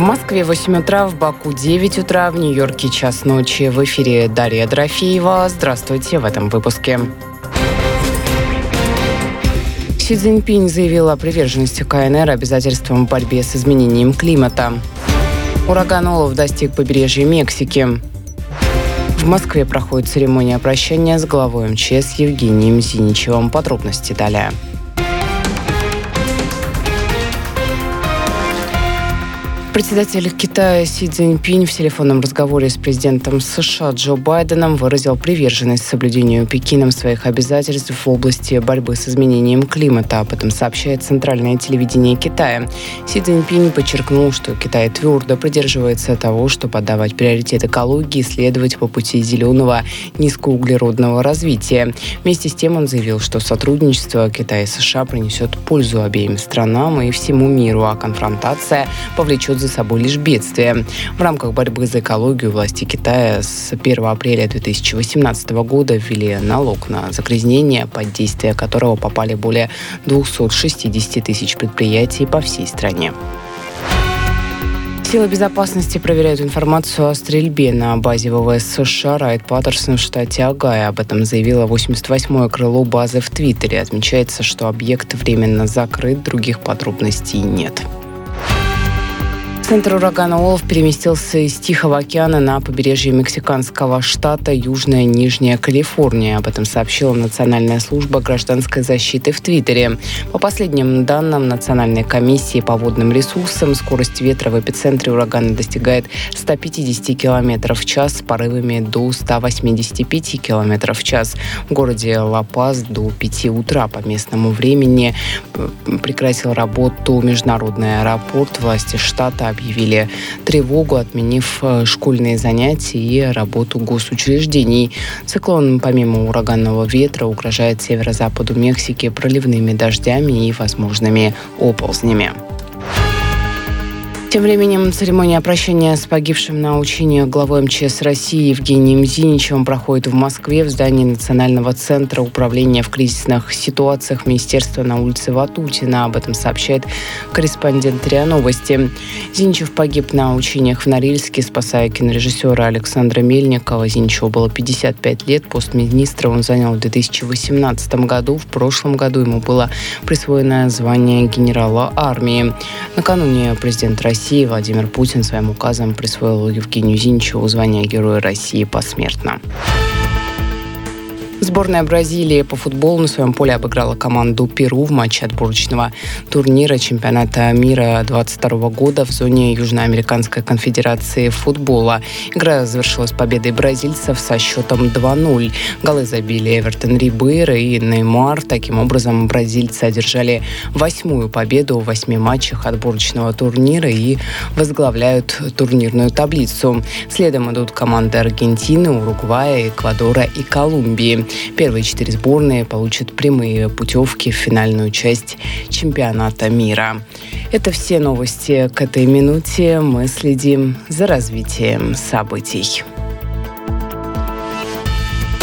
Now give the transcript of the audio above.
Москве 8 утра, в Баку 9 утра, в Нью-Йорке час ночи. В эфире Дарья Дорофеева. Здравствуйте в этом выпуске. Си Цзиньпинь заявил о приверженности КНР обязательствам в борьбе с изменением климата. Ураган Олов достиг побережья Мексики. В Москве проходит церемония прощания с главой МЧС Евгением Зиничевым. Подробности далее. Председатель Китая Си Цзиньпинь в телефонном разговоре с президентом США Джо Байденом выразил приверженность соблюдению Пекином своих обязательств в области борьбы с изменением климата. Об этом сообщает Центральное телевидение Китая. Си Цзиньпинь подчеркнул, что Китай твердо придерживается того, чтобы отдавать приоритет экологии и следовать по пути зеленого низкоуглеродного развития. Вместе с тем он заявил, что сотрудничество Китая и США принесет пользу обеим странам и всему миру, а конфронтация повлечет за собой лишь бедствие. В рамках борьбы за экологию власти Китая с 1 апреля 2018 года ввели налог на загрязнение, под действие которого попали более 260 тысяч предприятий по всей стране. Силы безопасности проверяют информацию о стрельбе на базе ВВС США Райт-Паттерсон в штате Огайо. Об этом заявило 88-е крыло базы в Твиттере. Отмечается, что объект временно закрыт, других подробностей нет. Центр урагана Олов переместился из Тихого океана на побережье мексиканского штата Южная Нижняя Калифорния. Об этом сообщила Национальная служба гражданской защиты в Твиттере. По последним данным Национальной комиссии по водным ресурсам, скорость ветра в эпицентре урагана достигает 150 км в час с порывами до 185 км в час. В городе Ла-Пас до 5 утра по местному времени прекратил работу международный аэропорт. Власти штата объявили тревогу, отменив школьные занятия и работу госучреждений. Циклон, помимо ураганного ветра, угрожает северо-западу Мексики проливными дождями и возможными оползнями. Тем временем церемония прощания с погибшим на учениях главой МЧС России Евгением Зиничевым проходит в Москве в здании Национального центра управления в кризисных ситуациях Министерства на улице Ватутина. Об этом сообщает корреспондент РИА Новости. Зиничев погиб на учениях в Норильске, спасая кинорежиссера Александра Мельникова. Зиничеву было 55 лет. Пост министра он занял в 2018 году. В прошлом году ему было присвоено звание генерала армии. Накануне президент России Владимир Путин своим указом присвоил Евгению Зиничеву звание Героя России посмертно. Сборная Бразилии по футболу на своем поле обыграла команду Перу в матче отборочного турнира чемпионата мира 2022 года в зоне Южноамериканской конфедерации футбола. Игра завершилась победой бразильцев со счетом 2-0. Голы забили Эвертон Рибейро и Неймар. Таким образом, бразильцы одержали 8-ю победу в 8 матчах отборочного турнира и возглавляют турнирную таблицу. Следом идут команды Аргентины, Уругвая, Эквадора и Колумбии. Первые 4 сборные получат прямые путевки в финальную часть чемпионата мира. Это все новости к этой минуте. Мы следим за развитием событий.